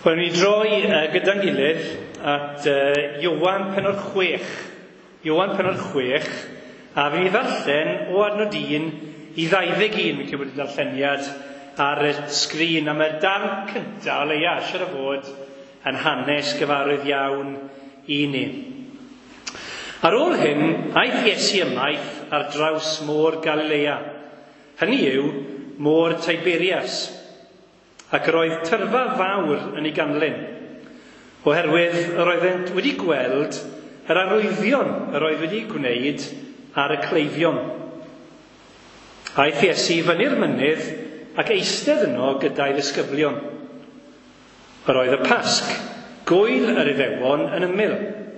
Wel, ni droi gyda'n gilydd at Iowan penod 6. Iowan penod 6, a fi ddarllen o adnod 1 i 21, mi'n cymryd darlleniad ar y sgrin, am y darn cyntaf o leia, siarad o fod yn hanes gyfarwydd iawn i ni. Ar ôl hyn, aeth Iesu ymaith ar draws môr Galilea. Hynny yw, môr Tiberias, ac yr oedd tyrfa fawr yn ei ganlyn, oherwydd yr oeddent wedi gweld yr arwyddion yr oedd wedi gwneud ar y cleifion. Aeth Iesu fyny'r mynydd ac eistedd yno gyda'i ddisgyblion. Yr oedd y Pasg, gŵyl yr Iddewon yn ymyl.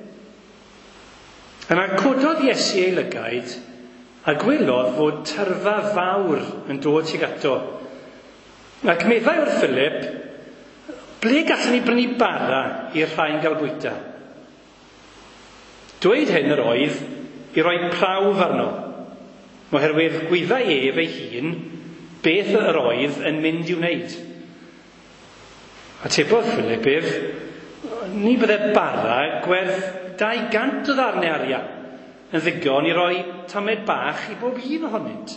Yna cododd Iesu ei lygaid a gwelodd fod tyrfa fawr yn dod tuag ato. Ac meddai wrth Philip, ble gallwn ni brynu bara i'r rhain gael bwyta? Dweud hyn yr oedd i roi prawf arno, oherwydd gwyddai ef ei hun beth yr oedd yn mynd i'w wneud. Atebodd Philip ef, ni bydde bara gwerth 200 o ddarnau arian yn ddigon i roi tamed bach i bob un ohonynt.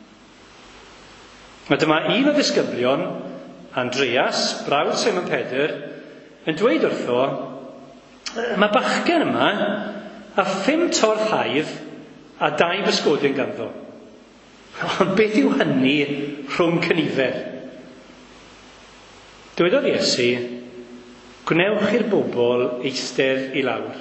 A dyma un o ddisgyblion, Andreas, brawd Simon Pedr, yn dweud wrtho, mae bachgen yma a 5 torth haidd a 2 bysgodyn ganddo. Ond beth yw hynny rhwng cynifer? Dywedodd Iesu, gwnewch i'r bobl eistedd i lawr.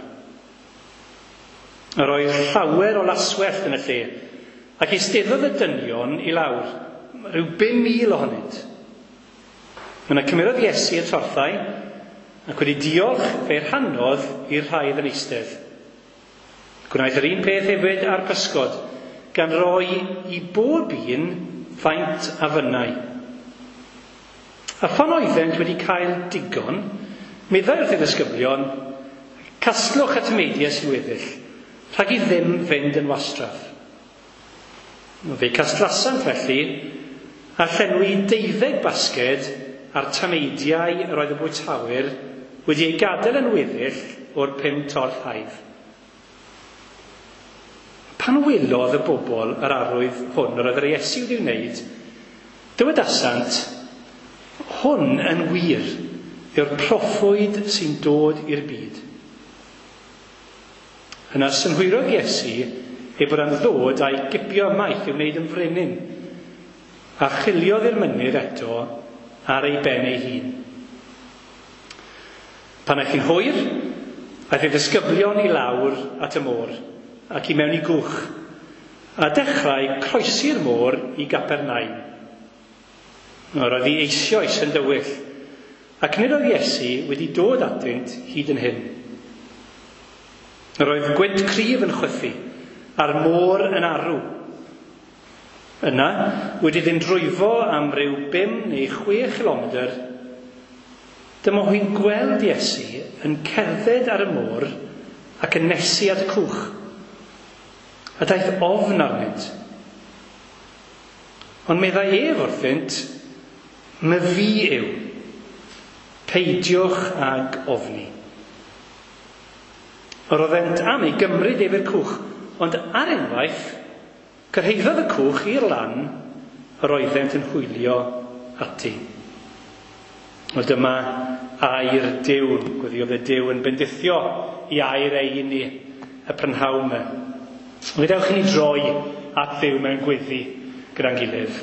Yr oedd llawer o laswellt yn y lle, ac eisteddodd y dynion i lawr, rhyw 5,000 ohonynt. Yna cymerodd Iesu y torthau ac wedi diolch fe'i rhannodd i'r rhai yn eistedd. Gwnaeth yr un peth hefyd ar pysgod, gan roi i bob un faint a fynnau. A phan oeddent wedi cael digon, meddai wrth ei ddisgyblion, casglwch at meidiau sy'n weddill, rhag i ddim fynd yn wastraff. Fe castlasant felly, a llenwi 12 basged ar tameidiau yr oedd y bwytawyr wedi ei gadael yn weddill o'r 5 torth haidd. Pan welodd y bobl yr arwydd hwn yr oedd yr Iesu wedi wneud, dywedasant, hwn yn wir yw'r proffwyd sy'n dod i'r byd. Yna synhwyrodd Iesu ei bod yn ddod a'i gipio ymaith i'w wneud yn frenin, a chiliodd i'r mynydd eto ar ei ben ei hun. Pan eich chi'n hwyr, aeth ei ddisgyblion i lawr at y môr, ac i mewn i gwch, a dechrau croesi'r môr i Gapernaum. Yr oedd ei eisoes yn dywyll, ac nid oedd Iesu wedi dod atynt hyd yn hyn. Yr oedd gwynt cryf yn chwythu, a'r môr yn arw. Yna, wedi fynd drwyfo am ryw 5 neu 6 kilometr, dyma hwy'n gweld Iesu yn cerdded ar y môr ac yn nesu at y cwch. A daeth ofn arnynt. Ond meddai ef wrthynt, my fi yw, peidiwch ag ofni. Yr oeddent am ei gymryd ef i'r cwch, ond ar unwaith, cyrhaeddodd y cwch i'r lan yr oeddent yn hwylio ati. Wel, dyma air Duw, gwyddodd y Duw yn bendithio i air ei ni, y prynhawn yma. Gadewch i ni droi at Dduw mewn gweddi gyda'n gilydd.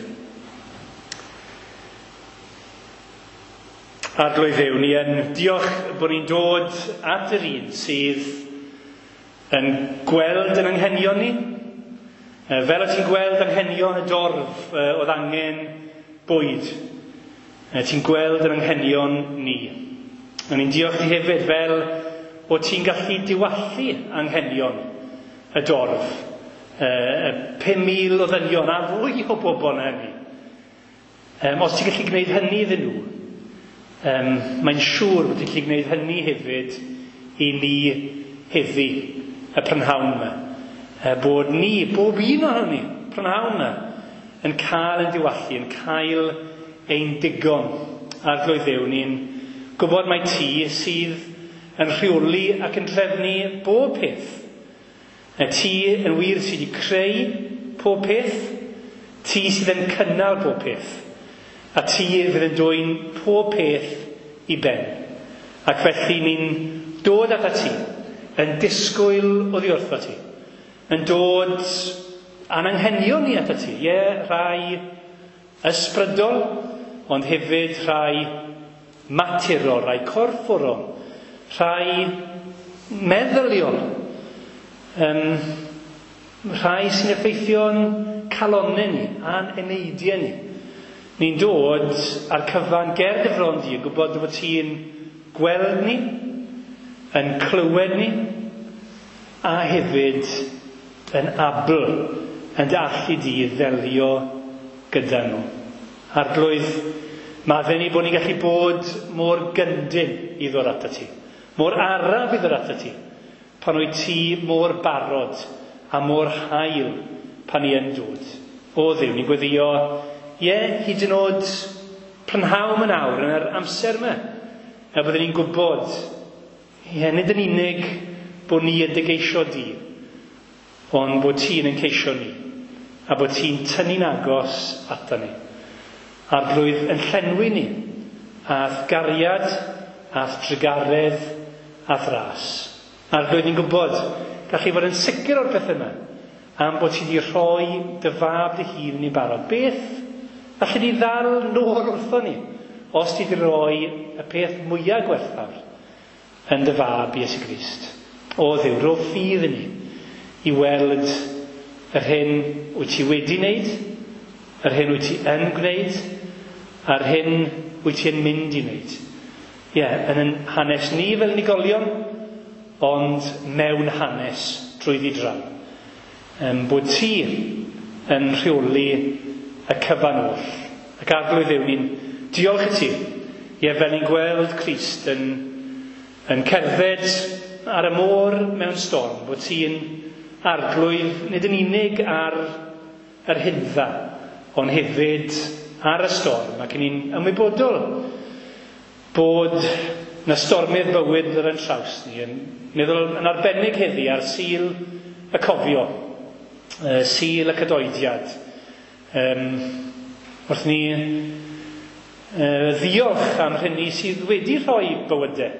Arglwydd Dduw, ni yn diolch bod ni'n dod at yr un sydd yn gweld yn anghenion ni, fel o ti'n gweld anghenion y dorf oedd angen bwyd. Ti'n gweld yn anghenion ni. A ni'n diolch i hefyd fel o ti'n gallu diwallu anghenion y dorf. 5,000 o ddynion a fwy o bobl na hynny. Os ti'n gallu gwneud hynny iddyn nhw, mae'n siŵr bod ti'n gallu gwneud hynny hefyd i ni heddi y prynhawn yma. Bod ni, bob un ohono ni, prynhawn yna, yn cael yn diwallu, yn cael ein digon. Arglwydd Dduw, ni'n gwybod mai ti sydd yn rheoli ac yn trefnu bob peth. Ti yn wir sydd wedi creu pob peth, ti sydd yn cynnal pob peth, a ti fydd yn dwyn pob peth i ben. Ac felly ni'n dod at ti, yn disgwyl oddi wrtho ti, yn dod ananghenion ni at ti, rhai ysbrydol, ond hefyd rhai maturol, rhai corfforol, rhai meddyliol, rhai sy'n effeithio'n calonnau ni, a'n eneidiau ni. Ni'n dod ar cyfan ger dy fron di, yn gwybod fod ti'n gweld ni, yn clywed ni, a hefyd yn abl, yn allu di ddelio gyda nhw. Arglwydd, madden ni bod ni'n gallu bod mor gyndyn i ddod ata ti, mor araf i ddod ata ti, pan wyt ti mor barod a mor hael pan ni yn dod. O Dduw, ni'n gweddio, hyd yn oed prynhawn yn awr yn yr amser yma, a byddwn ni'n gwybod, nid yn unig bod ni yn dygeisio di, ond bod ti'n yn ceisio ni, a bod ti'n tynnu'n agos ata ni. Arglwydd yn llenwi ni, ath gariad, ath drygaredd, a thras. Arglwydd ni'n gwybod, gallu fod yn sicr o'r beth yma, am bod ti wedi rhoi dy fab dy hun i barod. Beth allu ni ddal nôl wrtho ni, os ti wedi rhoi y peth mwyaf gwerthfawr yn dy fab Iesu Grist. O Dduw, ro ffydd ni i weld yr hyn wyt ti wedi wneud, yr hyn wyt ti yn gwneud, a'r hyn wyt ti yn mynd i wneud. Yn yn hanes ni fel unigolion, ond mewn hanes drwyddi dran. Bod ti yn rheoli y cyfan oll. Ac arglwydd Dduw, ni'n diolch i ti, fel ni'n gweld Crist yn cerdded ar y môr mewn storm, bod ti'n arglwydd nid yn unig ar yr hyddfa, ond hefyd ar y storm, ac ni'n ymwybodol bod na stormydd bywyd ar yn traws ni, yn meddwl yn arbennig heddi ar Sul y Cofio, Sul y Cadoediad. Wrth ni ddiolch am hynny sydd wedi rhoi bywydau,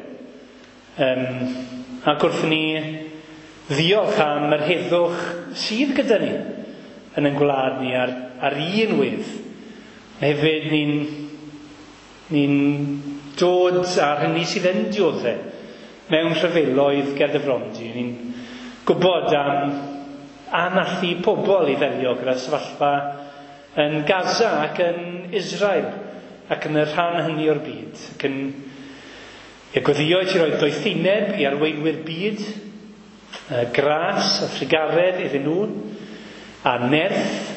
ac wrth ni ddiolch am yr heddwch sydd gyda ni yn ein gwlad ni ar un wedd. Hefyd ni'n dod ar hynny sydd yn dioddau mewn rhyfeloedd ger dy fron di. Ni'n gwybod am anallu pobl i ddelio gyda sefyllfa yn Gaza ac yn Israel ac yn y rhan hynny o'r byd. Ac yn gweddio ti roi doethineb i arweinwyr byd, gras a thrigaredd iddyn nhw, a nerth,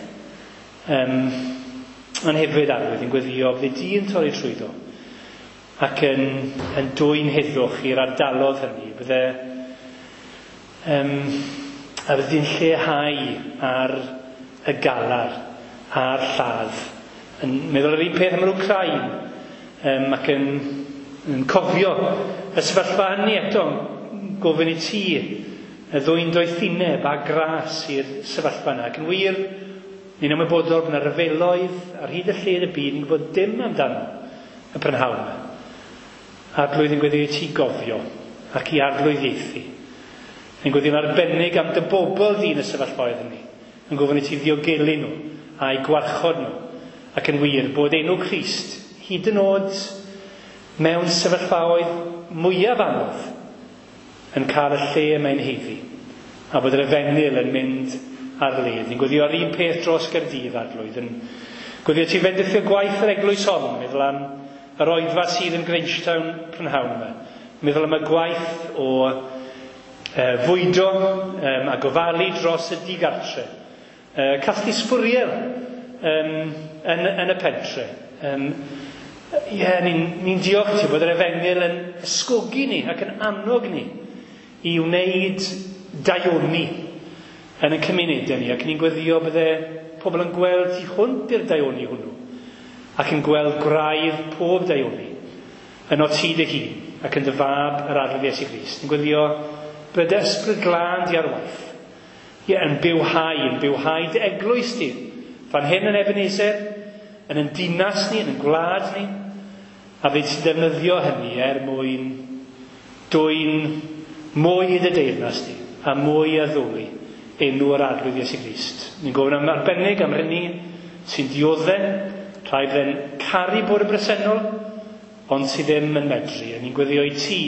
yn hefyd arwydd yn gweddio bydd di'n torri trwyddo ac yn dwyn heddwch i'r ardalodd hynny. A byddi'n lleihau ar y galar, a'r lladd. Yn meddwl yr un peth am yr Wcrain, ac yn cofio y sefyllfa hynny eto, gofyn i ti ddwyn doethineb a gras i'r sefyllfa yna. Ac yn wir, ni'n ymwybodol bod yna ryfeloedd ar hyd y lled y byd, ni'n gwybod dim amdano y prynhawn yma. Arglwydd yn gweddio i ti gofio ac i arglwyddiaethu. Ni'n gweddio yn arbennig am dy bobl ddyn y sefyllfaoedd hynny, yn gofyn i ti ddiogelu nhw a'i gwarchod nhw, ac yn wir bod enw Crist hyd yn oed mewn sefyllfaoedd mwyaf anodd yn cael y lle mae'n heiddi, a bod yr efengyl yn mynd ar led. Ni'n gweddio ar un peth dros Gaerdydd, Arglwydd, yn gweddio ti fendithio gwaith yr eglwys hon, meddwl am yr oedfa sydd yn Grangestown prynhawn yma, meddwl am y gwaith o fwydo a gofalu dros y digartre, casglu sbwriel yn y pentre. Ni'n diolch ti bod yr efengyl yn ysgogi ni ac yn annog ni i wneud daioni yn y cymunedau ni, ac ni'n gweddio bydde pobl yn gweld tu hwnt i'r daioni hwnnw, ac yn gweld gwraidd pob daioni yn o ti dy hun, ac yn dy fab yr arglwydd Iesu Grist. Ni'n gweddio bod ysbryd glân di ar waith. Yn bywhau dy eglwys di. Fan hyn yn Ebenezer, yn ein dinas ni, yn ein gwlad ni, a fe ti'n defnyddio hynny mwyn dwy'n mwy i dy deyrnas di, a mwy a ddwy enw yr arglwydd Iesu Grist. Ni'n gofyn am arbennig am hynny sy'n dioddau, rhai fydde'n caru bod y bresennol, ond sydd ddim yn medru. A ni'n gweddio i ti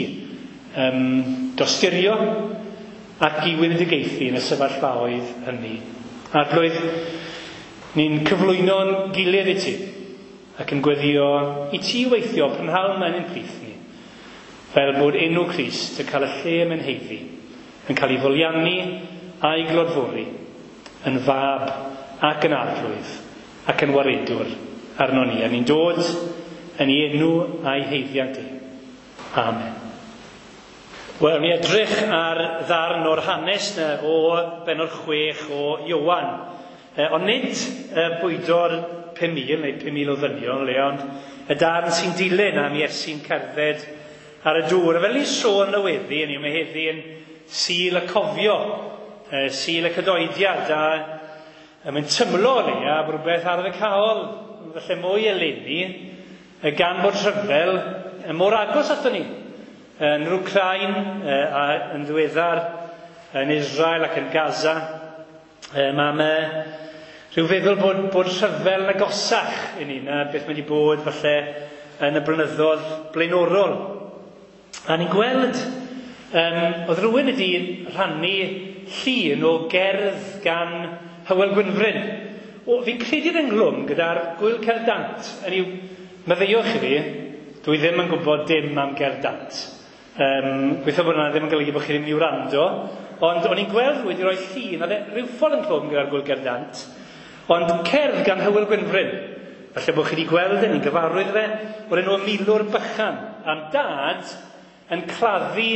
dostyrio ac i wynedigaethu yn y sefyllfaoedd hynny. Arglwydd, ni'n cyflwyno'n gilydd i ti, ac yn gweddio i ti weithio prynhawn mewn ein plith ni, fel bod enw Crist yn cael y lle mewn heiddi, yn cael ei foliannu a'i glodfori, yn fab ac yn arglwydd, ac yn waredwr arno ni. A ni'n dod yn ei enw a'i heiddiad di. Amen. Wel, ni edrych ar ddarn o'r hanes na o benod 6 o Iowan. Ond nid bwydo'r 5,000 neu 5,000 o ddynion, ond y darn sy'n dilyn am Iesu'n cerdded ar y dŵr. A fel ni'n sôn yn y weddi, mae heddi yn Sul y Cofio, Sul y Cydoediad, a mae'n tymlo o leia rhywbeth arddecaol, felly mwy eleni, gan bod rhyfel mor agos ato ni. Yn Wcrain, a yn ddiweddar yn Israel ac yn Gaza, mae rhyw feddwl bod rhyfel yn agosach i ni, na beth mae wedi bod falle yn y blynyddoedd blaenorol. A ni'n gweld, oedd rhywun wedi rhannu llun o gerdd gan Hywel Gwynfryn. Fi'n credu'r ynglwm gyda'r Gwyl Cerdant. Meddeiwch i fi, dwi ddim yn gwybod dim am Gerdant. Gweithio bod yna ddim yn golygu bod chi ddim i wrando, ond o'n i'n gweld wedi rhoi llun, oedd rhyw ffordd yn clwm gyda'r Gwyl Cerdant, ond cerdd gan Hywel Gwynfryn. Falle bod chi wedi gweld ni'n gyfarwydd fe, o'r enw Milwr Bychan, am dad yn claddu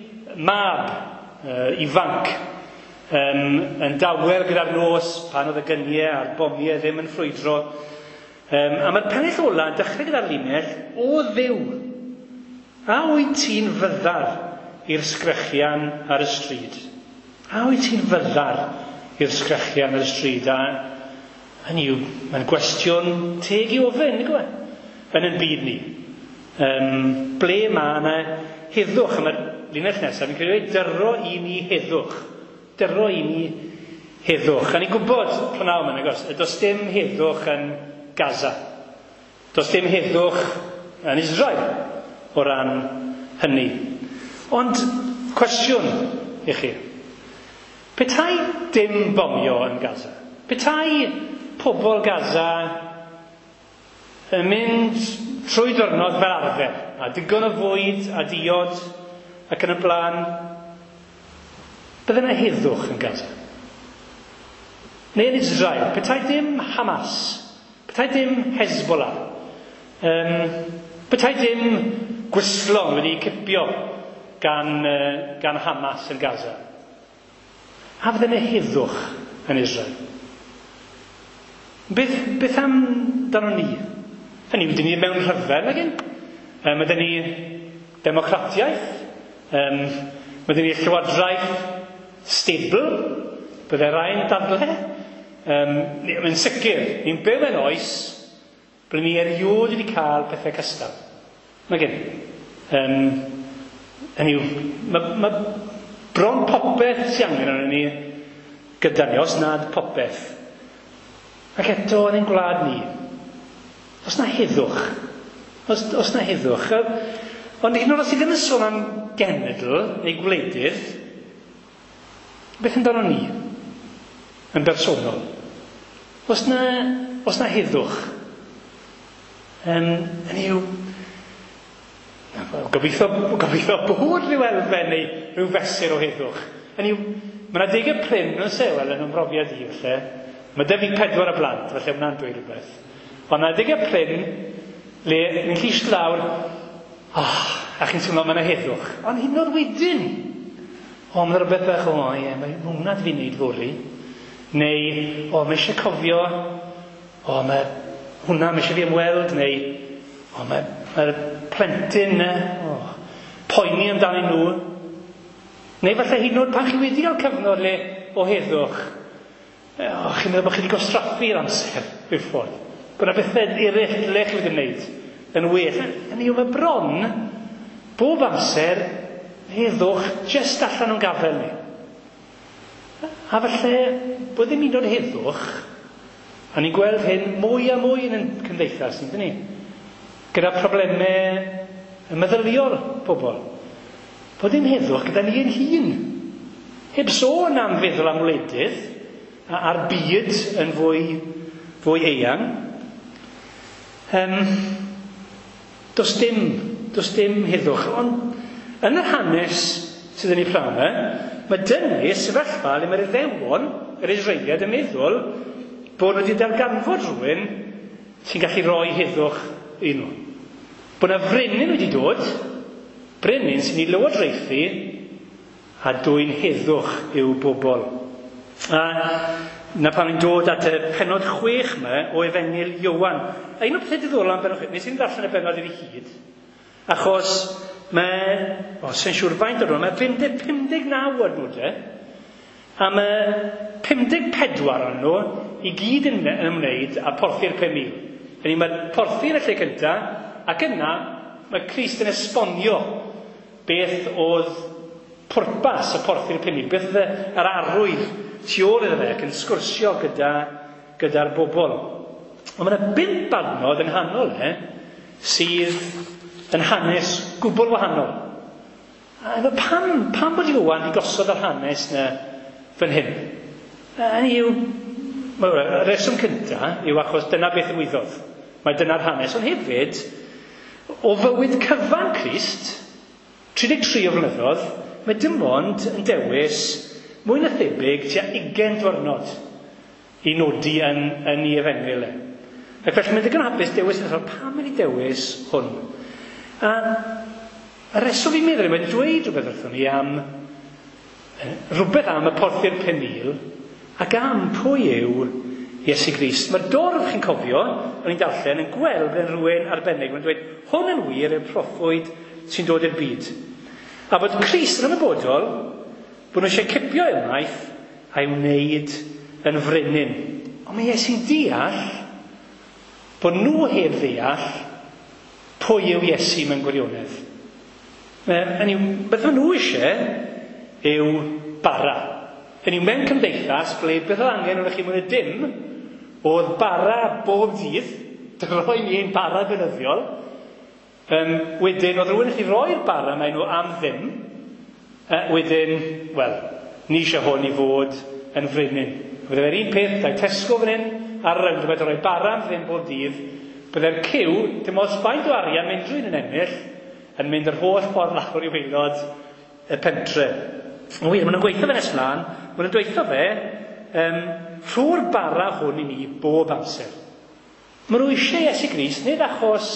mab ifanc, yn dawel gyda'r nos pan oedd y gyniau a'r bomiau ddim yn ffrwydro. A mae'r pennill ola yn dechrau gyda'r linell, o Dduw, a wyt ti'n fyddar i'r sgrechian ar y stryd? A wyt ti'n fyddar i'r sgrechian ar y stryd? A hynny yw, mae'n gwestiwn teg i ofyn, yn ein byd ni. Ble mae yna heddwch? A mae'r linell nesaf, fi'n credu dyro i ni heddwch. Dyro i ni heddwch. A ni'n gwybod, prynaw yma, does dim heddwch yn Gaza. Does dim heddwch yn Israel o ran hynny. Ond cwestiwn i chi. Petai dim bomio yn Gaza? Petai pobl Gaza yn mynd trwy diwrnod fel arfer, a digon o fwyd a diod ac yn y blaen, bydde yna heddwch yn Gaza? Neu yn Israel, petai dim Hamas, petai dim Hezbollah, petai dim gwyslon wedi cipio gan Hamas yn Gaza, a fydde yna heddwch yn Israel? Beth am dan ni? Hynny, wedi'n ni mewn rhyfel agyn. Mae dyn ni democratiaeth, mae dyn ni llywodraeth stable, bydde rhain dadle. Mae'n sicr, ni'n byw mewn oes ble ni eriod wedi cael pethau cystal. Mae gen. Hynny yw, mae bron popeth sy'n angen yn ni gyda ni, os nad popeth. Ac eto yn ein gwlad ni, os na heddwch, os na heddwch, ond hyn o'r os i ddim yn sôn am genedl neu gwleidydd, beth yn dan ni, yn bersonol? Os na heddwch, hynny yw, gobeithio bod rhyw elfen neu rhyw fesur o heddwch. Hynny yw, mae yna 10 prin yn sewel yn ymrofiad i, felly. Mae 'da fi 4 y blant, felly hwnna'n dweud rhywbeth. Ond mae 10 prin, le ni'n llis lawr, a chi'n teimlo mae yna heddwch. Ond hyn o'r wedyn, mae rhywbeth bach, mae hwnna fi'n neud fori. Neu, mae eisiau cofio, mae hwnna mae eisiau fi ymweld, neu, mae Mae'r plentyn poeni amdanyn nhw. Neu falle hyd yn oed pan chi wedi cael cyfnod le o heddwch. Chi'n meddwl bod chi wedi gosraffu'r amser mewn ffordd. Bod yna bethau eraill le chi wedi wneud yn well. Hynny yw, mae bron bob amser heddwch jyst allan o'n gafel ni. A falle bod ddim un o'r heddwch, a ni'n gweld hyn mwy a mwy yn cymdeithas, nid ni? Gyda problemau meddyliol pobl. Bod ddim heddwch gyda ni yn hun. Heb sôn am feddwl am wledydd, a'r byd yn fwy eang. Does dim heddwch. Ond yn yr hanes sydd yn ei pranau, mae dynnu sefyllfa le mae'r Iddewon, yr Israeliad, yn meddwl bod nhw wedi darganfod rhywun sy'n gallu rhoi heddwch i nhw. Bod yna frenin wedi dod, brenin sy'n ei lywodraethu, a dwy'n heddwch i'w bobl. A na pan ni'n dod at y pennod 6 yma o Efengyl Iowan. A un o'r pethau diddorol am pennod 6, nes i'n darllen y pennod i'r hyd, achos sy'n siŵr faint o'r mae 59 adnodau, a mae 54 o'n nhw i gyd yn ymwneud â Porthu'r 5,000. Yni mae Porthu'r y lle cyntaf, ac yna mae Crist yn esbonio beth oedd pwrpas y Porthu'r 5,000, beth oedd yr arwydd tu ôl iddo fe, ac yn sgwrsio gyda'r bobl. Ond mae yna 5 adnod yn nghanol sydd yn hanes gwbl wahanol. A pam bod Iowan wedi gosod yr hanes yna fan hyn? Y reswm cyntaf yw achos dyna beth ddigwyddodd. Mae dyna'r hanes, ond hefyd o fywyd cyfan Crist, 33 o flynyddoedd, mae dim ond yn dewis mwy na thebyg tua 20 diwrnod i nodi yn ei efengyl. Ac felly mae'n ddigon hapus dewis yn ddweud, pam wedi dewis hwn? A y reswm fi'n meddwl, mae'n dweud rhywbeth wrthon ni rhywbeth am y Porthu'r 5,000 ac am pwy yw Iesu Grist. Mae'r dorf, chi'n cofio, o'n i'n darllen, yn gweld yn rhywun arbennig. Mae'n dweud, hwn yn wir y proffwyd sy'n dod i'r byd. A bod Crist yn ymwybodol bod nhw eisiau cipio ymaith a'i wneud yn frenin. Ond mae Iesu'n deall bod nhw heb ddeall pwy yw Iesu mewn gwirionedd. Beth nhw eisiau yw bara. Mewn cymdeithas ble beth oedd angen o'n chi mwyn y dim oedd bara bob dydd, roi ni ein bara bynyddiol. Wedyn, oedd rhywun yn chi roi'r bara mae nhw am ddim. Wedyn, ni eisiau hwn i fod yn frenin. Byddai'r un peth, da'i Tesco fan hyn, ar y rownd, roi bara am ddim bob dydd. Byddai'r cyw, dim os faint o arian mynd rhywun yn ennill, yn mynd yr holl ffordd lawr i waelod y pentre. Ond wir, maen nhw'n gweithio fe nes mlaen, maen nhw'n dweithio fe, rho'r bara hwn i ni bob amser. Maen nhw eisiau Iesu Grist, nid achos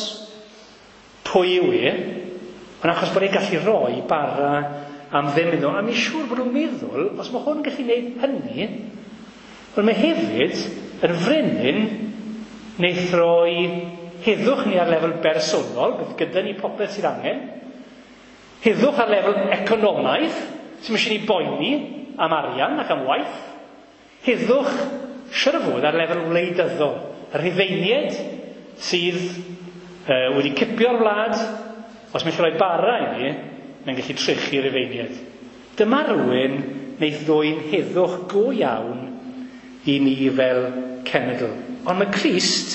pwy yw ond achos bod e'n gallu rhoi bara am ddim iddo. A mi'n siŵr bod nhw'n meddwl, os mae hwn yn gallu gwneud hynny, ond mae hefyd yn frenin wneith roi heddwch ni ar lefel bersonol, bydd gyda ni popeth sydd angen, heddwch ar lefel economaidd, sy'n eisiau ni boeni am arian ac am waith, heddwch siar o fod ar lefel wleidyddol, yr Rhufeiniaid sydd wedi cipio'r wlad, os mae'n rhoi bara i ni, mae'n gallu trechu'r Rhufeiniaid. Dyma rhywun wneith ddwy'n heddwch go iawn i ni fel cenedl. Ond mae Crist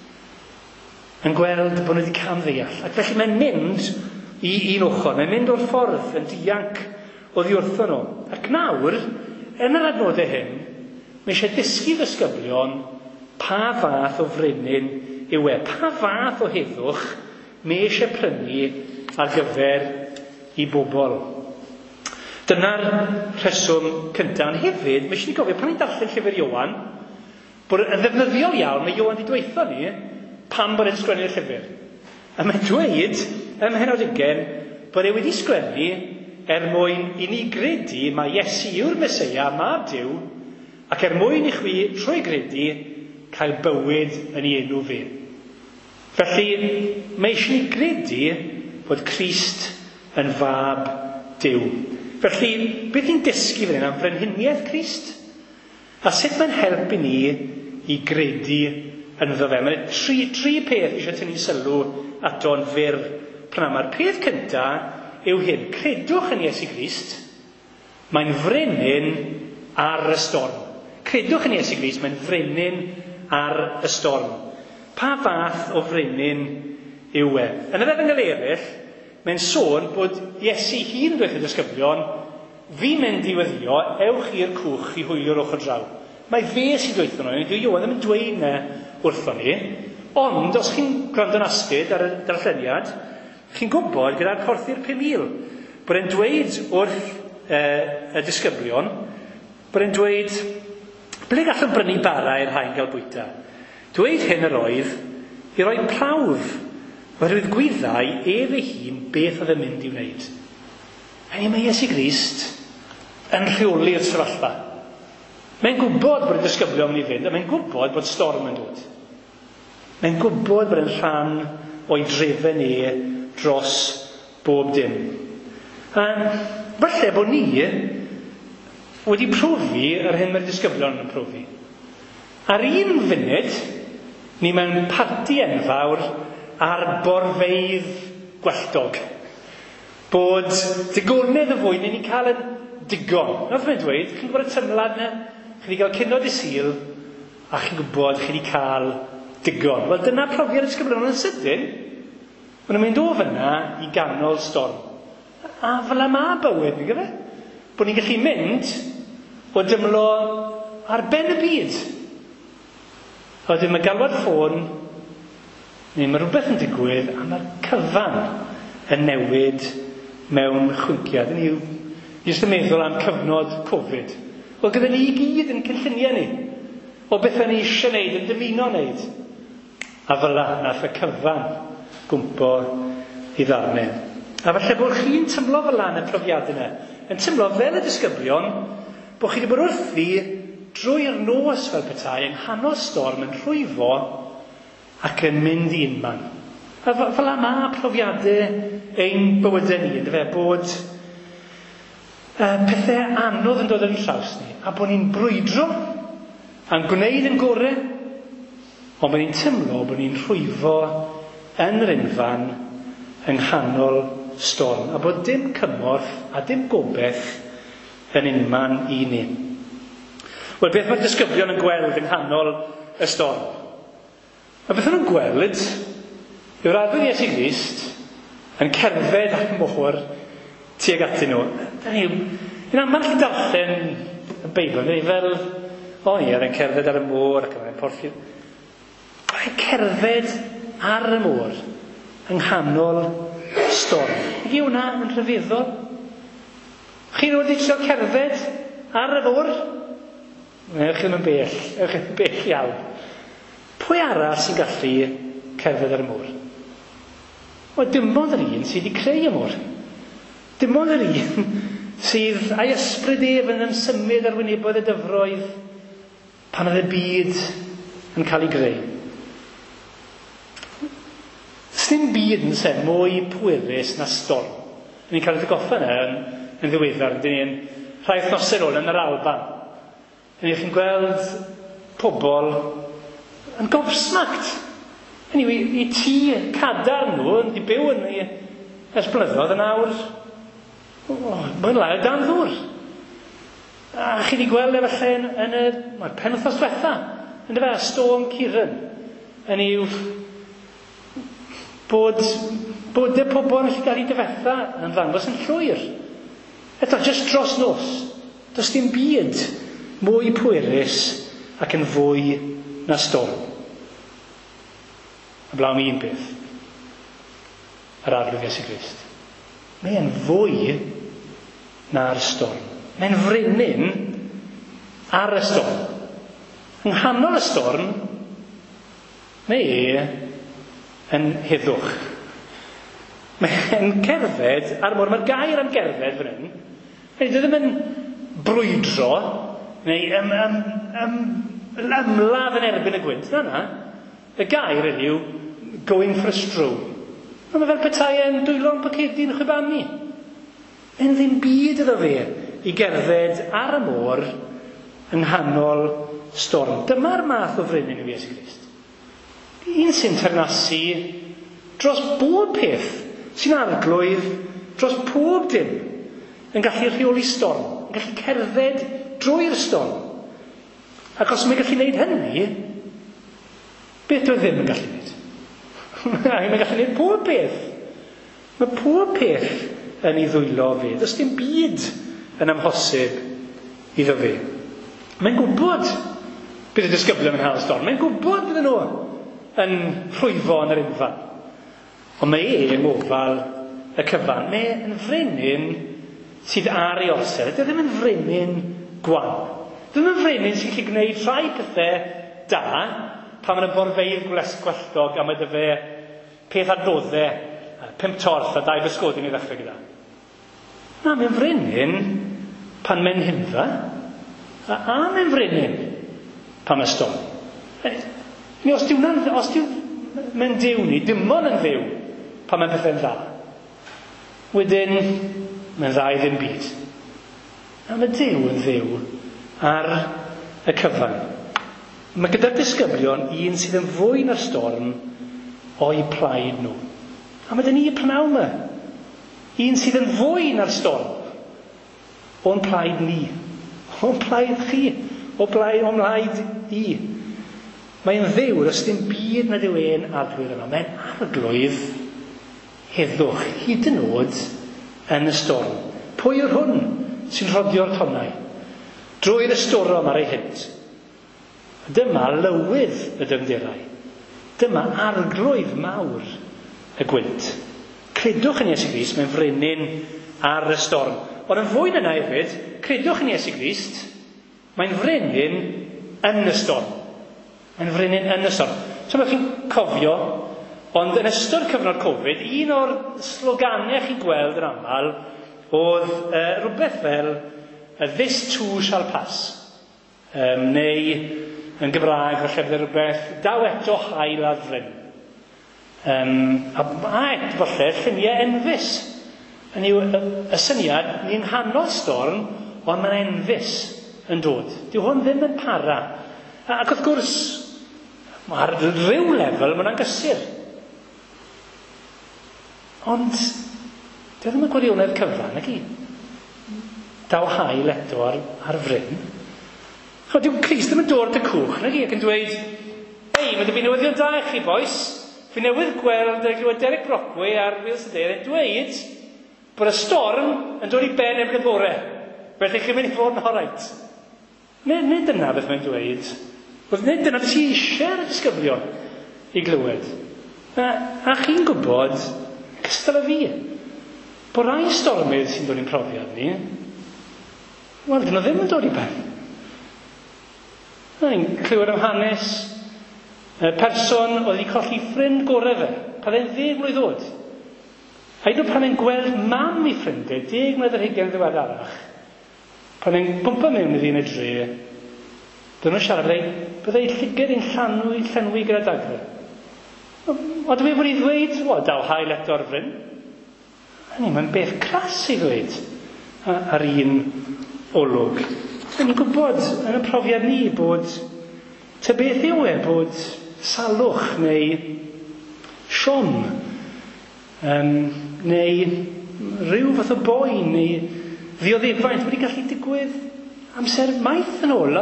yn gweld bod nhw wedi camddeall. Ac felly mae'n mynd i un ochr, mae'n mynd o'r ffordd yn dianc oddi wrthon nhw. Ac nawr, yn yr adnodau hyn, mae eisiau dysgu ddisgyblion pa fath o frenin yw pa fath o heddwch mae eisiau prynu ar gyfer i bobl. Dyna'r rheswm cyntaf. Ond hefyd, mae eisiau ni gofio, pan ni'n darllen llyfr Iowan, bod yn ddefnyddiol iawn, mae Iowan wedi dweutho ni pam bod e'n sgwennu'r llyfr. A mae'n dweud, ym Mhenodigen, bod e wedi sgwennu mwyn i ni gredu mae Iesu yw'r Meseia, mab Duw, ac mwyn i chwi, trwy gredu, cael bywyd yn ei enw fe. Felly, mae eisiau ni gredu bod Crist yn fab Duw. Felly, beth ni'n dysgu fan hyn am frenhiniaeth Crist? A sut mae'n helpu ni i gredu ynddo fe? Mae tri peth eisiau tynnu sylw ato'n fyr prynawn. Peth cyntaf yw hyn: credwch yn Iesu Grist, mae'n frenin ar y storm. Credwch yn Iesu Grist, mae'n frenin ar y storm. Pa fath o frenin yw e? Yn yr Efengyl eraill, mae'n sôn bod Iesu hun yn dweud i'r disgyblion, fi'n mynd i weddio, ewch i'r cwch i hwyr ochr draw. Mae fe sy'n dweud nhw, dyw Ioan ddim yn dweud na wrthon ni, ond os chi'n gwrando'n asgyd ar y darlleniad, chi'n gwybod gyda'r Porthu'r 5,000, bod e'n dweud wrth y disgyblion, bod e'n dweud, ble gallwn brynu bara i'r haen gael bwyta? Dweud hyn yr oedd, i roi prawf, oherwydd gwyddau ef ei hun beth oedd yn mynd i wneud. Mae Iesu Grist yn rheoli'r sefyllfa. Mae'n gwybod bod y disgyblion yn mynd i fynd, a mae'n gwybod bod storm yn dod. Mae'n gwybod bod yn rhan o'i drefen dros bob dim. Falle bod ni wedi profi yr hyn mae'r disgyblion yn profi. Ar un funud, ni mewn parti enfawr ar borfeidd gwelltog. Bod digonedd y fwyd ni'n cael yn digon. Nath mae'n dweud, chi'n gwybod y tymlad yna, chi wedi cael cynod i Sul, a chi'n gwybod chi wedi cael digon. Wel, dyna profiad ysgyblion yn sydyn. Maen nhw'n mynd o fyna i ganol storm. A fel yma bywyd, ni gyfe? Bod ni'n gallu mynd o dymlo ar ben y byd. A wedyn mae galwad ffôn, neu mae rhywbeth yn digwydd, a mae'r cyfan yn newid mewn chwynciad. Ni jyst yn meddwl am cyfnod Covid. Wel, gyda ni i gyd yn cynlluniau ni, o beth ni eisiau wneud, yn dymuno wneud. A fel yna, nath y cyfan gwmpo i ddarnau. A falle bod chi'n tymlo fel yna yn y profiadau yna, yn tymlo fel y disgyblion, bod chi wedi bod wrthi drwy'r nos fel petai, yng nghanol storm, yn rhwyfo ac yn mynd i unman. A fel yma profiadau ein bywydau ni, ynddo fe, bod pethau anodd yn dod ar ei llaws ni, a bod ni'n brwydro a'n gwneud yn gorau, ond bod ni'n tymlo bod ni'n rhwyfo yn yr unfan yng nghanol storm, a bod dim cymorth a dim gobeith yn unman i ni. Wel, beth mae'r disgyblion yn gweld yng nghanol y storm? A beth nhw'n gweld yw'r arfer Iesu Grist yn cerdded ar y môr tuag atyn nhw. Yn aml chi darllen y Beibl, neu fel, o ie, yn cerdded ar y môr ac yn porthi. Mae'n cerdded ar y môr yng nghanol storm. Ydy hwnna yn rhyfeddol? Chi'n wedi trio cerdded ar y môr? Ewch yn bell iawn. Pwy arall sy'n gallu cerdded ar y môr? Wel, dim ond yr un sydd wedi creu y môr. Dim ond yr un sydd a'i ysbryd ef yn ymsymud ar wyneboedd y dyfroedd pan oedd y byd yn cael ei greu. Sdim byd yn sen mwy pwerus na storm. Ni'n cael ei goffa yna yn ddiweddar. Dyn ni'n rhai wythnosau ôl yn yr Alban. Dyn ni'n gweld pobl yn gobsmact. I tŷ cadar nhw, i byw yn ei esblynyddoedd yn awr. Mae'n lai o dan ddŵr. A chi wedi gweld efallai yn penwythnos diwetha, yn y storm Ciarán, yn i'w bod y pobl yn gallu gael ei dyfetha yn ddangos yn llwyr. Eto, jyst dros nos, does dim byd mwy pwerus ac yn fwy na storm. A blaw mi un beth, yr arglwydd Iesu Grist. Mae'n fwy na'r storm. Mae'n frenin ar y storm. Yng nghanol y storm, mae yn heddwch. Mae'n cerdded ar môr. Mae'r gair am gerdded fan hyn. Mae ddim yn brwydro neu ymladd yn erbyn y gwynt. Na. Y gair yw going for a stroll. Mae fel petai yn dwylo'n pocedi yn chwibanu. Mae'n ddim byd iddo fe i gerdded ar y môr yng nghanol storm. Dyma'r math o frenin i Iesu Grist. Un sy'n teyrnasu dros bob peth, sy'n arglwydd dros pob dim, yn gallu rheoli storm, yn gallu cerdded drwy'r storm. Ac os mae'n gallu gwneud hynny, beth dwi ddim yn gallu gwneud? Mae'n gallu gwneud pob peth. Mae pob peth yn ei ddwylo fe. Does dim byd yn amhosib iddo fe. Mae'n gwybod bydd y disgyblion yn cael storm. Mae'n gwybod bydden nhw yn rhwyfo yn yr unfan. Ond mae yng ngofal y cyfan. Mae'n frenin sydd ar ei orsedd. Dydy ddim yn frenin gwan. Dydy ddim yn frenin sy'n gallu gwneud rhai pethau da pan mae'n borfeidd gwelltog a mae dy fe peth adnoddau, 5 torth a 2 bysgodyn i ddechrau gyda. Na, mae'n frenin pan mae'n hynfa, a mae'n frenin pan mae'n storm. Os diw mae'n dew ni, dim ond yn ddew pan mae'n pethau'n dda. Wedyn, mae'n dda i ddim byd. A mae dew yn ddew ar y cyfan. Mae gyda'r disgyblion un sydd yn fwy na'r storm o'i plaid nhw. A mae dyn ni y prynawn yma. Un sydd yn fwy na'r storm o'n plaid ni. O'n plaid chi. O'n plaid i. Mae'n ddewr os dim byd nad yw e'n adwyr yma. Mae'n arglwydd heddwch hyd yn oed yn y storm. Pwy yw'r hwn sy'n rhodio'r tonnau drwy'r y storm ar ei hynt? Dyma lywydd y dyfnderau. Dyma arglwydd mawr y gwynt. Credwch yn Iesu Grist, mae'n frenin ar y storm. Ond yn fwy na hefyd, credwch yn Iesu Grist, mae'n frenin yn y storm. Mae'n frenin yn y storm. So mae chi'n cofio, ond yn ystod cyfnod Covid, un o'r sloganau chi'n gweld yn aml oedd rhywbeth fel this too shall pass. Neu yn Gymraeg, falle rhywbeth, daw eto hael a ddryn. A falle lluniau enfus. Hynny yw, y syniad, ni'n nghanol storm, ond mae'n enfus yn dod. Dyw hwn ddim yn para. Ac wrth gwrs, ar ryw lefel, mae'n gysur. Ond, dyw ddim yn gwirionedd cyfan, ac i. Daw hael eto ar fryn. Dyw Crist ddim yn dod y cwch, nag i, ac yn dweud, ei, mae dy fi newyddion da i chi, boes. Fi newydd gweld glywed Derek Brockway ar Wheels Today yn dweud bod y storm yn dod i ben efo'r bore. Felly chi'n mynd i fod yn horait. Nid dyna beth mae'n dweud. Nid dyna beth sy'n eisiau'r disgyblion i glywed. A chi'n gwybod, cystal â fi, bod rai stormydd sy'n dod i'n profiad ni, wel, dyn nhw ddim yn dod i ben. Ni'n clywed am hanes person oedd wedi colli ffrind gorau fe, pan e'n 10 mlwydd oed. A hyd pan e'n gweld mam i ffrindau, 10 mlwydd ar 20 ddiwedd arach, pan e'n bwmpa mewn iddi yn y dre, dyn nhw'n siarad ei, byddai llyged yn llenwi gyda dagre. O dwi wedi ddweud, daw hael eto ar fryn. Hynny, mae'n beth cras i ddweud ar un olwg. Ni'n gwybod yn y profiad ni bod ta beth yw bod salwch neu siom neu rhyw fath o boen neu ddioddefaint wedi gallu digwydd amser maith yn ôl.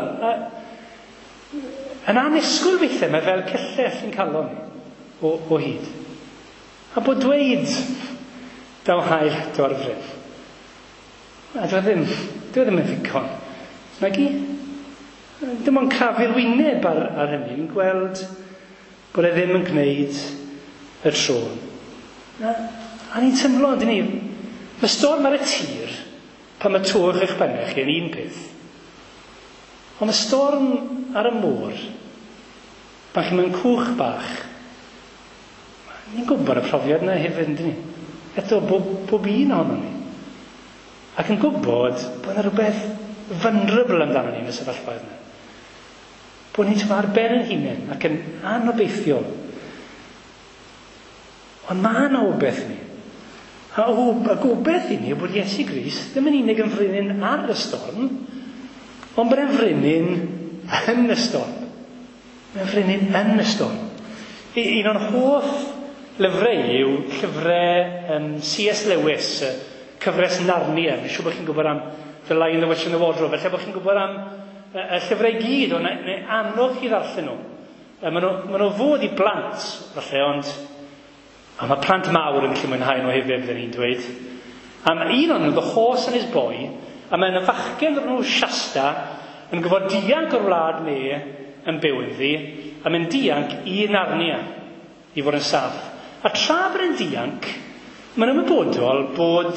Yn anisgwyl weithiau mae fel cyllell yn calon o hyd. A bod dweud daw hael eto ar fryn. A dwi ddim yn ddigon. Nag i? Dim ond crafu'r wyneb ar hynny. Yn gweld bod e ddim yn gwneud y tro. A ni'n tymlo, dyn ni, mae storm ar y tir pan mae twch eich bennech chi yn un peth. Ond mae storm ar y môr pan chi mewn cwch bach. Ni'n gwybod y profiad yna hefyd, dyn ni. Eto, bob un ohono ni. Ac yn gwybod bod yna rhywbeth vulnerable amdano ni yn y sefyllfa yna. Bod ni'n tyfa ar ben yn hunain ac yn anobeithiol. Ond mae yna obeth ni. A gobeith i ni bod Iesu Grist ddim yn unig yn frenin ar y storm, ond bod e'n frenin yn y storm. Mae'n frenin yn y storm. Un o'n hoff lyfrau yw llyfrau C.S. Lewis, cyfres Narnia. Mae'n siŵr bod chi'n gwybod am The Lion, the Witch and the Wardrobe. Felly bod chi'n gwybod am y llyfrau gyd, ond neu anodd chi ddarllen nhw. Maen nhw fod i blant, falle, ond mae plant mawr yn gallu mwynhau nhw hefyd, fyddwn ni'n dweud. A mae un o'n nhw, The Horse and His Boy, a mae'n y fachgen o'r nhw Shasta yn gyfod dianc o'r wlad ne yn byw yn ddi, a mae'n dianc i Narnia i fod yn saff. A tra bod yn dianc, mae'n ymwybodol bod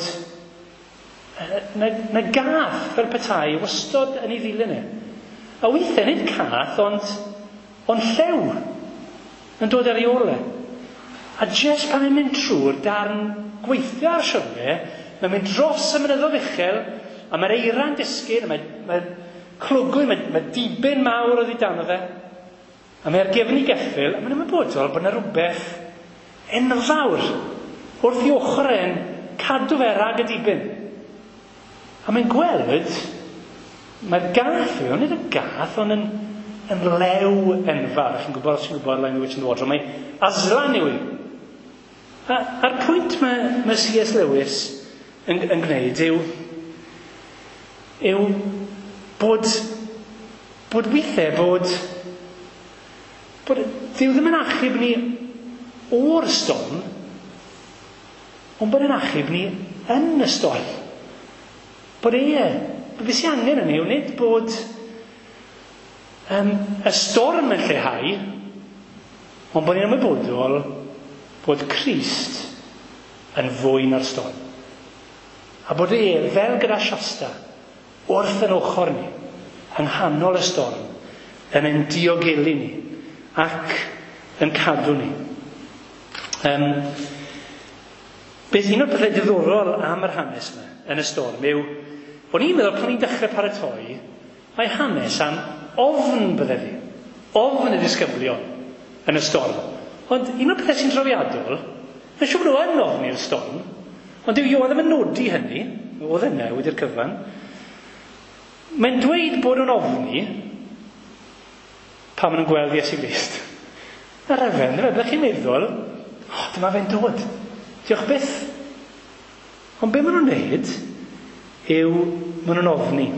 na gath fel petai wastod yn ei ddilyn e. A weithiau nid cath, ond llew yn dod ar ei ole. A jes pan mae'n mynd trwy'r darn gweithio ar siwrne, mae'n mynd dros y mynyddoedd uchel, a mae'r eira'n disgyn, mae'r clwgwyn, mae dibyn mawr oddi dan o fe, a mae'r gefn i geffil, a mae'n ymwybodol bod yna rhywbeth enfawr wrth i ochr e'n cadw fe rag y dibyn. A mae'n gweld, mae'r gath yw, nid y gath, ond yn lew enfawr. Chi'n gwybod, os chi'n gwybod Lion, the Witch and the Wardrobe, mae Aslan yw. A'r pwynt mae C.S. Lewis yn gwneud yw bod weithiau bod Dyw ddim yn achub ni o'r storm, ond bod yn achub ni yn y storm. Bod beth sy'n angen yn yw nid bod y storm yn lleihau, ond bod ni'n ymwybodol bod Crist yn fwy na'r storm. A bod fel gyda Shasta, wrth yn ochr ni, yng nghanol y storm, yn ein diogelu ni, ac yn cadw ni. Beth un o'r pethau diddorol am yr hanes yma, yn y storm, yw bod ni'n meddwl pan ni'n dechrau paratoi, mae hanes am ofn bydde fi. Ofn y disgyblion yn y storm. Ond un o'r pethau sy'n drawiadol, mae'n siŵr bod nhw yn ofn i'r storm, ond dyw Ioan ddim yn nodi hynny, oedd yna wedi'r cyfan. Mae'n dweud bod nhw'n ofni pan maen nhw'n gweld Iesu Grist. Ar efenn, byddech chi'n meddwl, dyma fe'n dod. Diolch byth. Ond be maen nhw'n neud yw maen nhw'n ofni.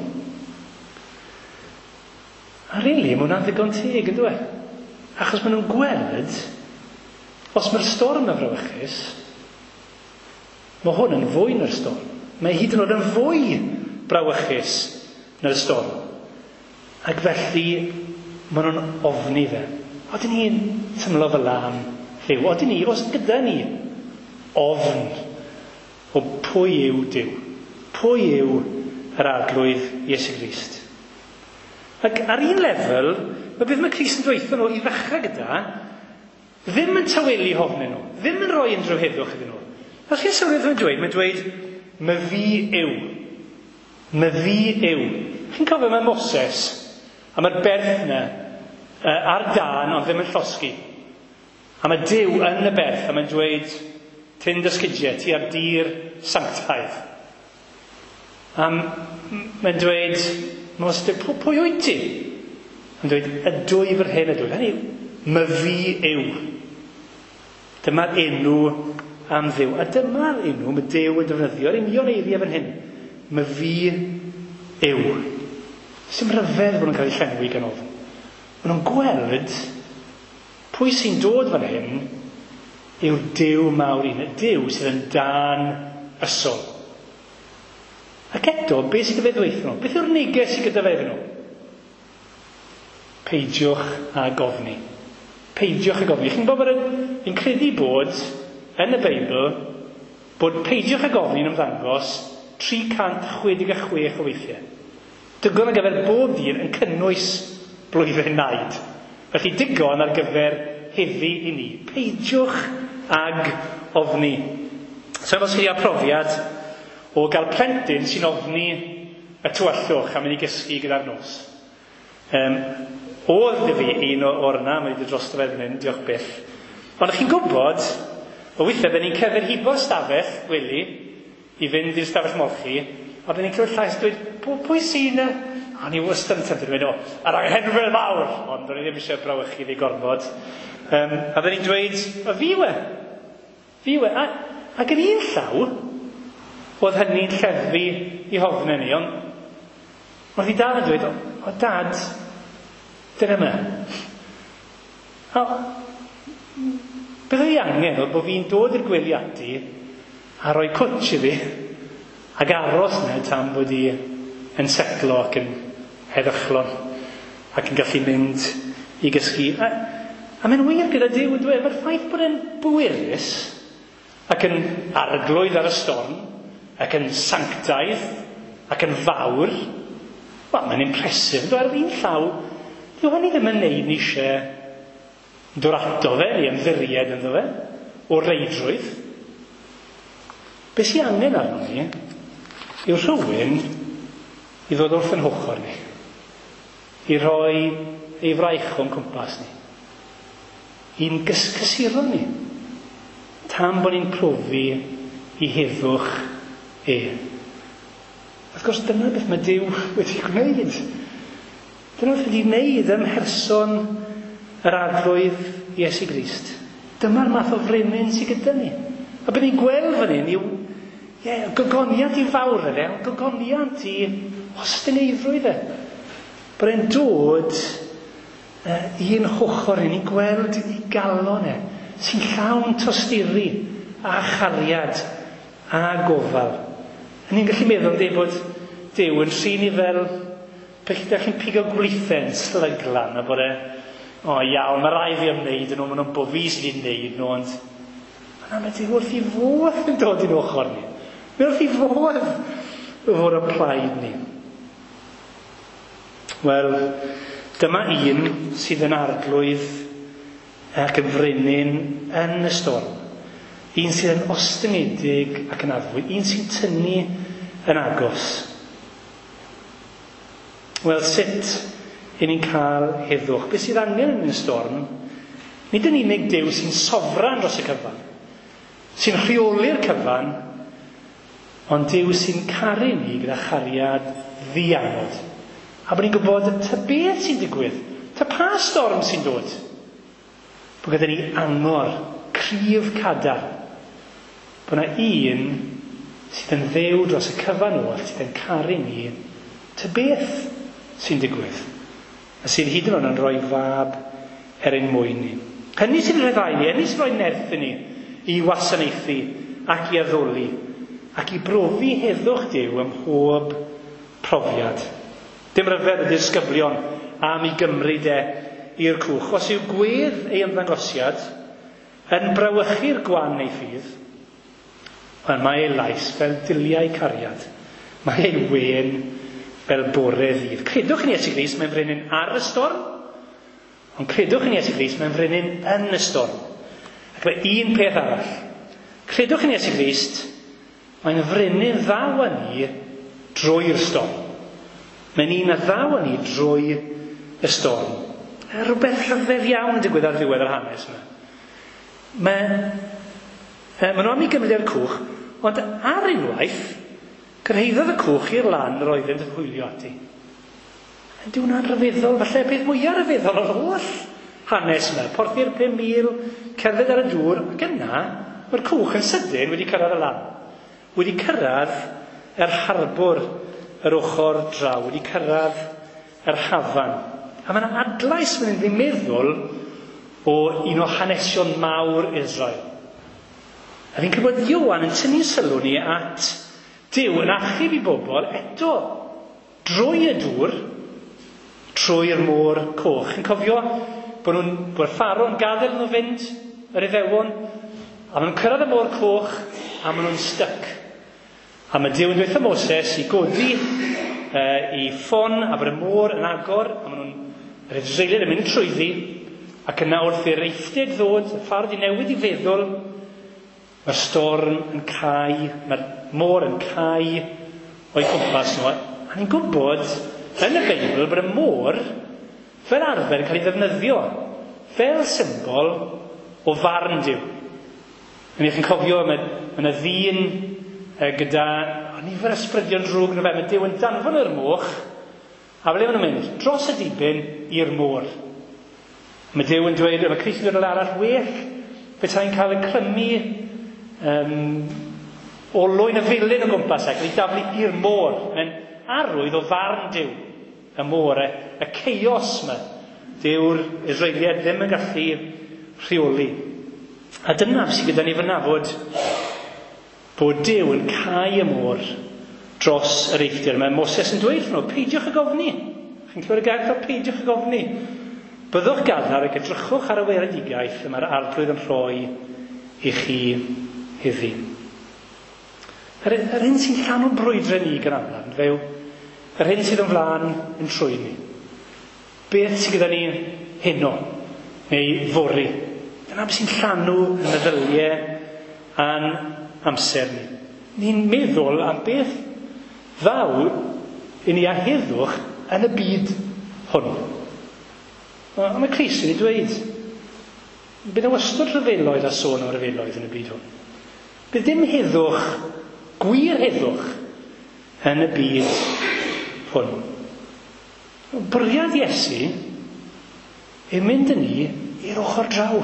A rili, mae hwnna'n ddigon teg, yn dweud. Achos maen nhw'n gweld, os mae'r storm yn frawychus, mae hwn yn fwy na'r storm. Mae hyd yn oed yn fwy brawychus na'r storm. Ac felly, maen nhw'n ofni fe. Oedden ni'n tymlo fel am lliw. Oedden ni, os gyda ni ofn o pwy yw Duw, pwy yw yr arglwydd Iesu Grist. Ac ar un lefel, mae beth mae Crist yn dweithio nhw i ddechrau gyda, ddim yn tawelu hofnyn nhw, ddim yn rhoi unrhyw heddwch iddyn nhw. Os chi'n sylwedd mae'n dweud, my fi yw. My fi yw. Chi'n cofio mae Moses, a mae'r berth yna ar dan, ond ddim yn llosgi. A mae Duw yn y berth, a mae'n dweud, tyn dysgidiau, ti ar dir sanctaidd. Mae'n dweud, pwy wyt ti? Mae'n dweud, y dwy fyr hyn y dwy. Hynny, my fi yw. Dyma'r enw am Dduw. A dyma'r enw mae Duw yn defnyddio. Yr union eiriau fan hyn. My fi yw. Sy'n rhyfedd bod nhw'n cael ei llenwi gan ofn. Maen nhw'n gweld pwy sy'n dod fan hyn yw Duw mawr un. Y Duw sydd yn dan ysol. Ac eto, beth sydd gyda fe ddweithio nhw? Beth yw'r neges sydd gyda fe nhw? Peidiwch a gofni. Peidiwch a gofni. Chi'n gwybod fi'n credu bod yn y Beibl bod peidiwch a gofni yn ymddangos 366 o weithiau. Digon ar gyfer bob dydd yn cynnwys blwyddyn naid. Felly digon ar gyfer heddi i ni. Peidiwch ag ofni. So os chi a profiad o gael plentyn sy'n ofni y tywyllwch a mynd i gysgu gyda'r nos. Oedd dy fi un o'r yna, mae wedi dros dy feddyn hyn, diolch byth. Ond chi'n gwybod, O weithiau, byddwn ni'n cerdded hibo stafell, gwely, i fynd i'r stafell molchi, a byddwn ni'n clywed llais dweud, pwy sy'n yna? A ni wastad yn tynnu, yr anghenfil mawr, ond do'n i ddim eisiau brawychu ddi gormod. A byddwn ni'n dweud, fi we. Ac yn un llaw, oedd hynny'n lleddfu i hofnau ni, ond oedd hi dal yn dweud, o dad, dyna yma. Beth oedd hi angen oedd bod fi'n dod i'r gwely ati a rhoi cwtch i fi ac aros yna tan bod hi yn setlo ac yn heddychlon ac yn gallu mynd i gysgu. A mae'n wir gyda Duw, mae'r ffaith bod e'n bwyrus ac yn arglwydd ar y storm ac yn sanctaidd ac yn fawr, mae'n impresif. Ar un llaw, dyw hynny ddim yn neud ni eisiau dod ato fe, neu ymddiried ynddo fe, o reidrwydd. Be sy'n angen arno ni yw rhywun i ddod wrth yn hwchor ni, i roi ei fraich o'n cwmpas ni, i'n gysuro ni, tan bod ni'n profi i heddwch Wrth gwrs, dyna beth mae Duw wedi gwneud. Dyna beth wedi gwneud ym mherson yr arglwydd Iesu Grist. Dyma'r math o frenin sydd gyda ni. A bydd ni'n gweld fan hyn yw gogoniant i fawr yde, gogoniant i ostyneidrwydd e. Bod e'n dod i'n hwchor ni'n gweld i galon e, sy'n llawn tosturi a chariad a gofal. A ni'n gallu meddwl bod Duw yn trin ni fel beth ydych chi'n pigo gwlithen slyglan a bod iawn, mae rai fi ymwneud yn nhw, maen nhw'n bod fi sydd wedi'n wneud nhw, ond mae Duw wrth i fodd yn dod i'n ochr ni. Mae wrth i fodd fod yn plaid ni. Wel, dyma un sydd yn arglwydd ac yn frenin yn y storm. Un sydd yn ostynedig ac yn addfwy. Un sy'n tynnu yn agos. Wel, sut i ni'n cael heddwch? Beth sydd angen yn y storm? Nid yn unig Duw sy'n sofran dros y cyfan, sy'n rheoli'r cyfan, ond Duw sy'n caru ni gyda chariad ddianod. A bod ni'n gwybod ta beth sy'n digwydd, ta pa storm sy'n dod. Bod gyda ni angor, cryf cadar. Bod yna un sydd yn ddew dros y cyfan oll, sydd yn caru ni, ta beth sy'n digwydd. A sydd hyd yn oed yn rhoi fab ein mwyn ni. Hynny sy'n rhyddhau ni, hynny sy'n rhoi nerth i ni i wasanaethu ac i addoli ac i brofi heddwch Duw ym mhob profiad. Dim ryfedd y disgyblion am i gymryd i'r cwch. Os yw gwedd ei ymddangosiad yn brawychu'r gwan neu ffydd, mae ei lais fel diliau cariad. Mae ei wen fel bore ddydd. Credwch yn Iesu Grist mae'n frenin ar y storm, ond credwch yn Iesu Grist mae'n frenin yn y storm. Ac mae un peth arall. Credwch yn Iesu Grist mae'n frenin ddaw â ni drwy'r storm. Mae'n un a ddaw â ni drwy y storm. Rhywbeth rhyfedd iawn yn digwydd ar ddiwedd yr hanes yma. Maen nhw am i gymryd i'r cwch, ond ar unwaith, gyrhaeddodd y cwch i'r lan yr oeddent yn hwylio ati. Dyw hwnna'n rhyfeddol, falle peth mwyaf rhyfeddol o'r holl hanes yma. Porthi'r 5,000, cerdded ar y dŵr, ac yna, mae'r cwch yn sydyn wedi cyrraedd y lan. Wedi cyrraedd yr harbwr yr ochr draw, wedi cyrraedd yr hafan. A mae yna adlais fan hyn meddwl o un o hanesion mawr Israel. A fi'n credu bod Ioan yn tynnu sylw ni at Duw yn achub i bobl eto drwy y dŵr, trwy'r môr coch. Chi'n cofio bod Pharao'n gadael nhw fynd yr Iddewon, a maen nhw'n cyrraedd y môr coch a maen nhw'n styc. A mae Duw yn dweud wrth Moses i godi i ffon a bod y môr yn agor, a maen yr Israelid yn mynd trwyddi, ac yna wrth i'r eithrid ddod, y ffordd i newid i feddwl, mae'r storm yn cau, mae'r môr yn cau o'i cwmpas nhw. A ni'n gwybod yn y Beibl bod y môr fel arfer yn cael ei ddefnyddio fel symbol o farn Duw. Yn chi'n cofio, mae ddyn gyda nifer ysbrydion drwg na fe. Mae Duw yn danfon yr moch, a fel maen nhw'n mynd dros y dibyn i'r môr. Mae Duw yn dweud, mae Crist yn dod yn arall well, bethau'n cael y crymu olwyn y filyn o gwmpas ac yn ei daflu i'r môr. Mae'n arwydd o farn Duw, y môr, y chaos yma. Dyw'r Israeliad ddim yn gallu rheoli. A dyna sydd gyda ni fy nafod bod Duw yn cau y môr dros yr eithdir. Mae Moses yn dweud nhw, peidiwch y gofni. Chi'n clywed y gair fel peidiwch y gofni. Byddwch gadarn ac edrychwch ar y weledigaeth y mae'r arglwydd yn rhoi i chi heddi. Yr hyn sy'n llanw brwydre ni gan amlan, fe yw yr hyn sydd yn flaen yn trwy ni. Beth sydd gyda ni heno, neu fori. Dyna beth sy'n llanw y meddyliau a'n amser ni. Ni'n meddwl am beth ddaw i ni a heddwch yn y byd hwn. A mae Crist wedi dweud, bydd y wastod rhyfeloedd a sôn o'r rhyfeloedd yn y byd hwn. Bydd dim heddwch, gwir heddwch, yn y byd hwn. Bwriad Iesu yw mynd â ni i'r ochr draw.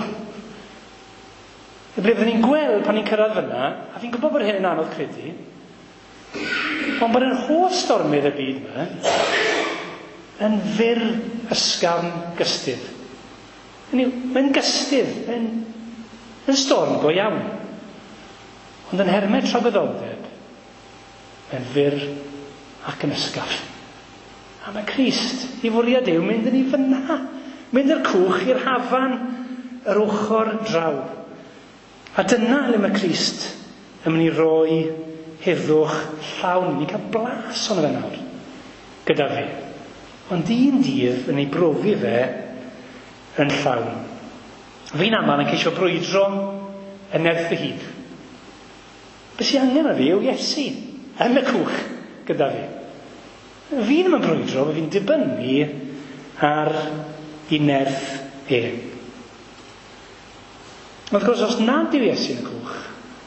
Ble byddwn ni'n gweld pan ni'n cyrraedd fyna, a fi'n gwybod bod hyn yn anodd credu, ond bod yn holl stormydd y byd yma yn fyr ysgafn gystydd. Mae'n gystydd, mae'n storm go iawn. Ond yn hermed trafoddoldeb, mae'n fyr ac yn ysgafn. A mae Crist, i fwriad Duw, mynd â ni fyna. Mynd â'r cwch i'r hafan yr ochr draw. A dyna le mae Crist yn mynd i roi heddwch llawn. Ni'n cael blas o'n fe nawr gyda fe. Ond un dydd yn ei brofi fe yn llawn. Fi'n aml yn ceisio brwydro yn nerth fy hun. Be sy'n angen ar fi yw Iesu yn y cwch gyda fi. Fi ddim yn brwydro, fe fi'n dibynnu ar ei nerth e. Ond wrth gwrs, os nad yw Iesu yn y cwch,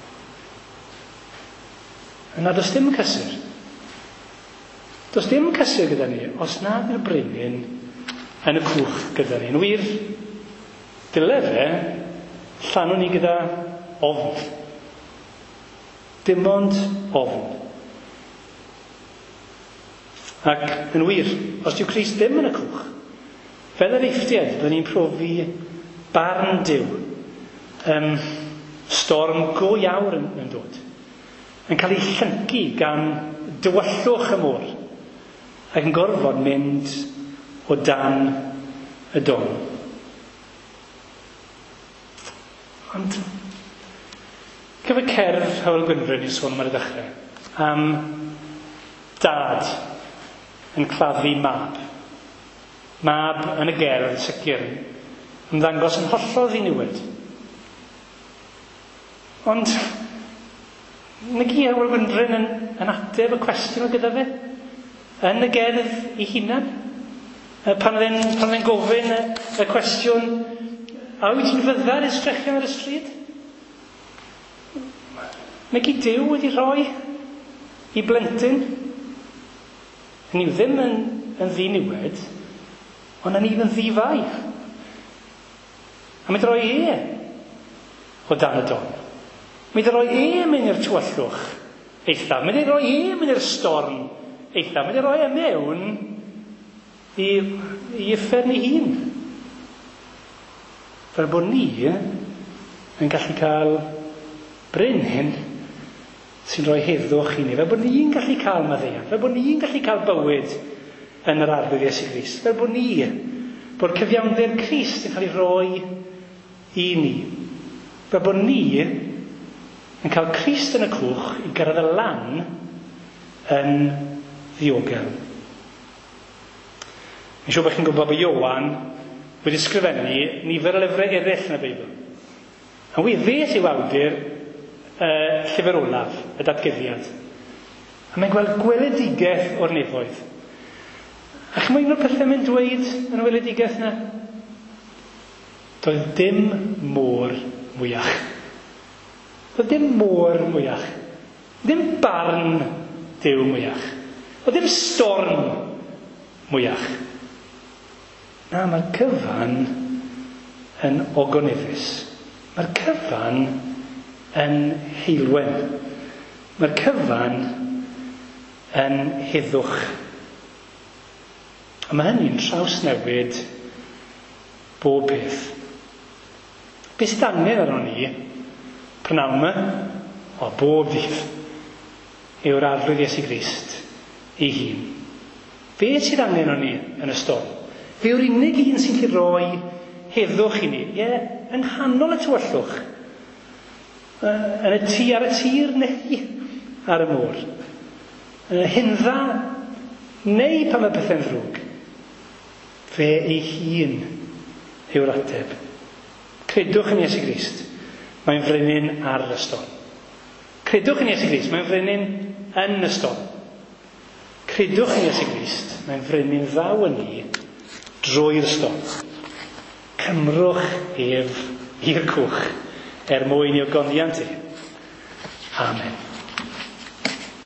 yna does dim cysur. Does dim cysur gyda ni, os nad yw'r brenin yn y cwch gyda ni. Yn wir, dyle fe, llanw ni gyda ofn. Dim ond ofn. Ac yn wir, os dyw Crist ddim yn y cwch, fel yr eithriad, byddwn ni'n profi barn Duw. Storm go iawr yn dod. Yn cael ei llyncu gan dywyllwch y môr ac yn gorfod mynd o dan y don. Ond gyfer cerdd Hywel Gwynfryn i'n sôn am ar y dechrau am dad yn claddu mab. Mab yn y gerdd sicr yn ddangos yn hollol ddiniwed. Ond mae Hywel Gwynfryn yn ateb y cwestiwn o gyda fe yn y gerdd ei hunan. Pan oedd e'n gofyn y cwestiwn, a wyt ti'n fyddar i strechion ar y stryd? Mae Duw wedi rhoi i blentyn. Ni ddim yn ddiniwed, ond ni yn ddifau. A mae'n rhoi o dan y don. Mae'n rhoi mewn i'r tywyllwch eithaf. Mae'n rhoi mewn i'r storm eithaf. Mae'n rhoi mewn i effern ei hun. Fel bod ni yn gallu cael brenin sy'n rhoi heddwch i ni. Fel bod ni'n gallu cael maddeuant. Fel bod ni'n gallu cael bywyd yn yr arglwydd Iesu Grist. Fel bod bod cyfiawnder Crist yn cael ei roi i ni. Fel bod ni yn cael Crist yn y cwch i gyrraedd y lan yn ddiogel. Mae'n siŵr bod chi'n gwybod bod Ioan wedi ysgrifennu nifer o lyfrau eraill yn y Beibl. A fe sy'n awdur llyfr olaf, y Datguddiad. A mae'n gweld gweledigaeth o'r nefoedd. A chi'n mwyn o'r pethau mae'n dweud yn y weledigaeth yna? Doedd dim môr mwyach. Oedd dim môr mwyach. Dim barn Duw mwyach. Oedd dim storm mwyach. Na, mae'r cyfan yn ogoniddus. Mae'r cyfan yn heilwen. Mae'r cyfan yn heddwch. A mae hynny'n trawsnewid bob peth. Be sydd angen arno ni, prynawn yma, o bob dydd, yw'r arglwydd Iesu Grist ei hun. Be sydd angen arno ni yn y storm? Fe yw'r unig un sy'n gallu roi heddwch i ni. Yng nghanol y tywyllwch. Ar y tir neu ar y môr. Hyndda neu pan mae pethau'n ddrwg. Fe ei hun yw'r ateb. Credwch yn Iesu Grist. Mae'n frenin ar y storm. Credwch yn Iesu Grist. Mae'n frenin yn y storm. Credwch yn Iesu Grist. Mae'n frenin ddaw yn ni drwy'r storm. Cymrwch ef i'r cwch mwyn i'w gondiant e. Amen.